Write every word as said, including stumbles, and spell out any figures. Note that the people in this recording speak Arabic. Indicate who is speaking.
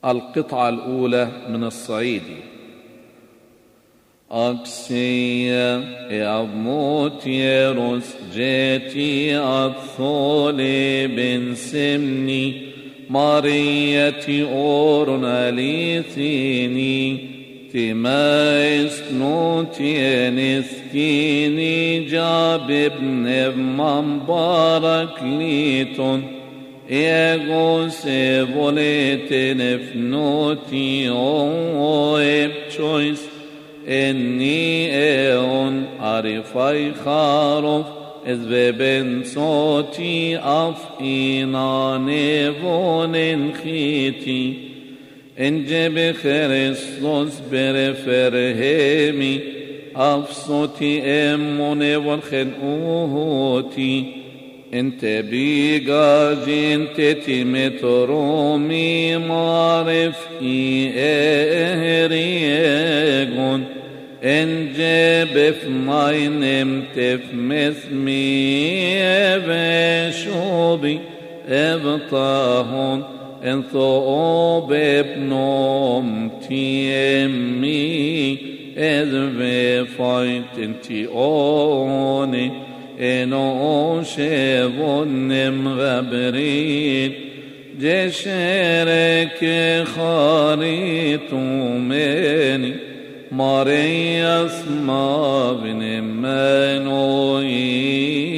Speaker 1: القطعة الأولى من الصعيدي. أكسيا أبموت يروس جيتي أثولي بن سمني ماريتي أورن أليثيني ثما إسنوتي نثكيني جاب ابن مبارك ليتون إيغو سيبوليتن فنوتي أو إبتشويس إني إيون عرفي خارف إذ ببن صوتي أفئنا نيفون خيتي إن جب خريستوس برفرهمي أفصوتي إموني والخنقوهوتي انت بيقاجي انت تمترومي معرف إيهريقون ان جيب فمين تفمثمي بشوبي ابطاهون ان ثوب ابنوم تيمي اذ بفايت انتي اوني إنو شبن مغبرين جشرك خاريت مني ماري اسما بن منوي